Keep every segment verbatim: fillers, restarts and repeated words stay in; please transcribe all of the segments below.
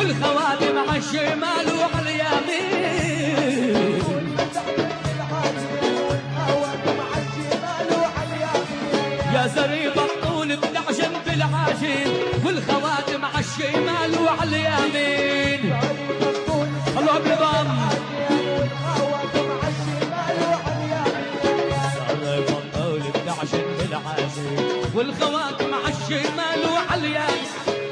والخواتم على الشمال وعلى اليمين. يا زريب الطول بتعشم في العاشين والخواتم على الشمال وعلى اليمين. الله بالضم زريب الطول بتعشم في العاشين والخواتم على الشمال وعلى اليمين.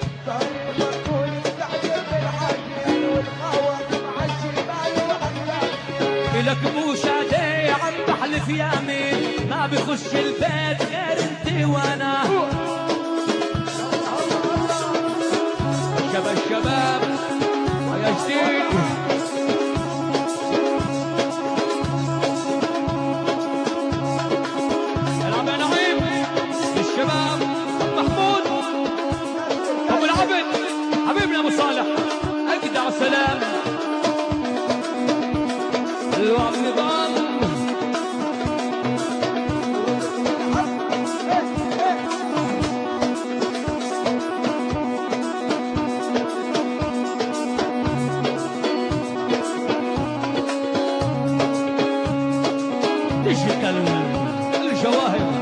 لك موشاتي عم بحلف يمين ما بخش البيت غير انت وانا. شباب الشباب يا جديد العب يا نعيم الشباب محمود ابو العبد حبيبنا ابو صالح اجدع سلام. الوعد نظام تشهد الجواهر.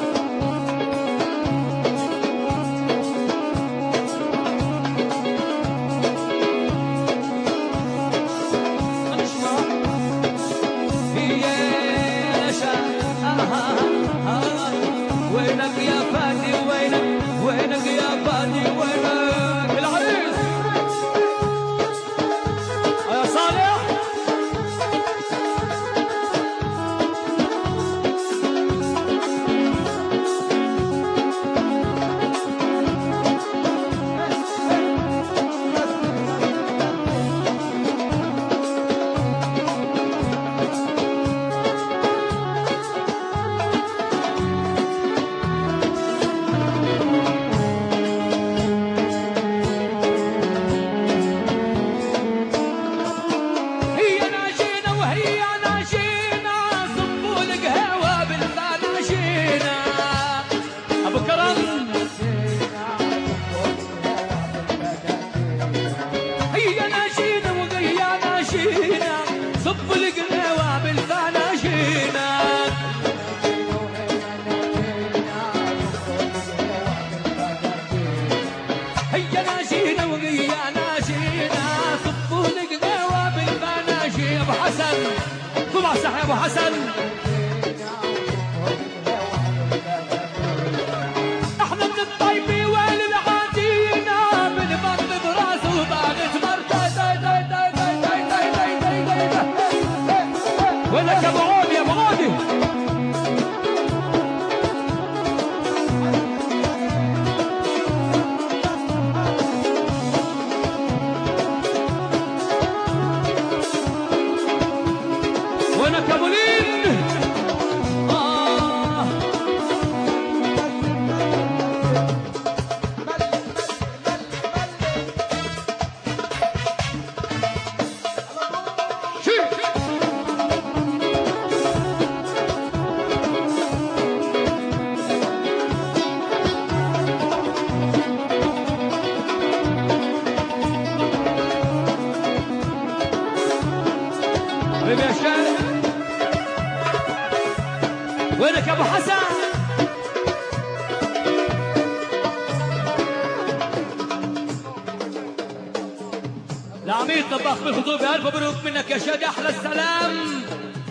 وينك يا فادي وينك وينك يا فادي وينك العريس يا صالح. يا ابو حسن احنا من الطيبي وين العادينا بنبط براس وباغت مرته وينك يا ابو عودي يا ابو عودي. وينك يا ابو لين؟ آه حبيبي يا شارع. وينك يا ابو حسن؟ العميد طباخ بالخطوبه الف مبروك منك يا شادي احلى السلام.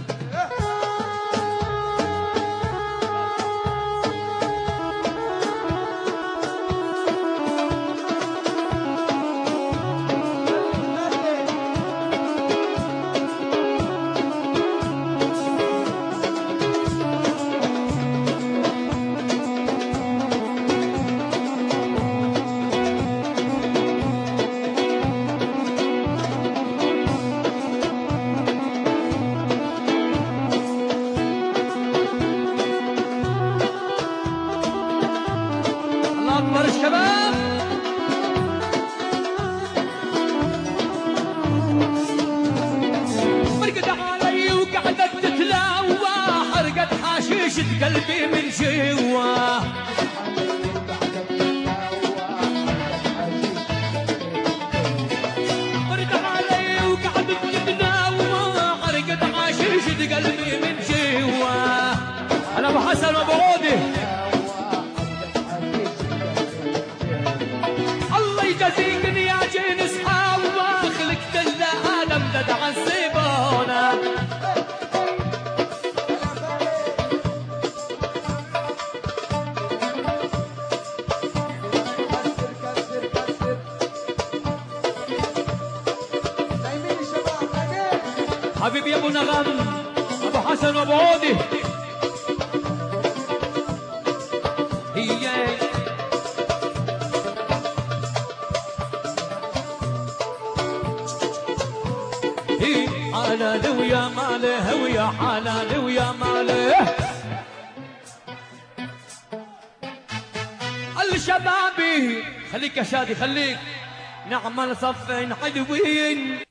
اكبر الشباب مرقد علي وقعدت تتلاوى حرقت حشيشة قلبي من جوا. وزيق يا جنس حوا خلقت العالم ده تعذبونا حبيبي يا ابو نغم ابو حسن وابو عودي هي هي حلال ويا ماله ويا حلال ويا ماله الشبابي خليك يا شادي خليك نعمل صفين حلوين